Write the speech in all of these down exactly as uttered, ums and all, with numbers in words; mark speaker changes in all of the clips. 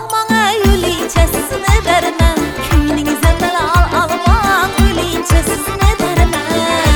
Speaker 1: almana yülincesini vermem. Köynüngüze mel al alman yülincesini vermem.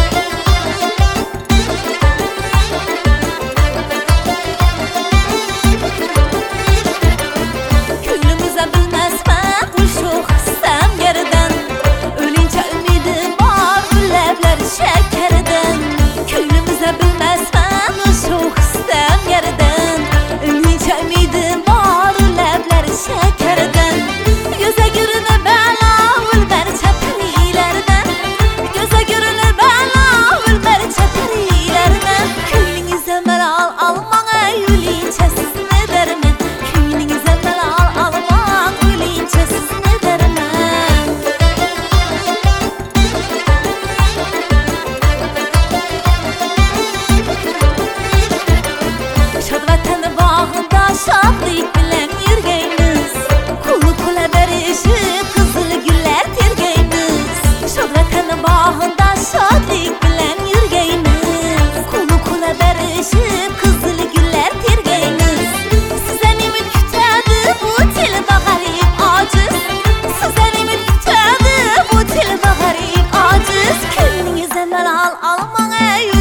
Speaker 1: Köynümüze bilmezmem uşuq istem yerden. Ölünce ümidim var güllevler şekerden. Köynümüze bilmezmem uşuq istem yerden. Ölünce ümidim var güllevler şekerden. Göze görünür bela ülber çeperilerden. Göze görünür bela ülber çeperilerden. Köynüngüze mel al almana yülincesini vermem. Köynüngüze mel al alman yülincesini vermem. Şad vətəni bağında şadlık bilen yürgeyimiz. Kulu kula berişip kızıl güller tirgeyimiz. Şad vətəni bağında şadlık bilen yürgeyimiz. Kulu kula berişip kızıl güller tirgeyimiz. Sizden ümit kütədi bu til bağarıyım aciz. Sizden ümit kütədi bu til bağarıyım aciz. Köynüngüze mel al almana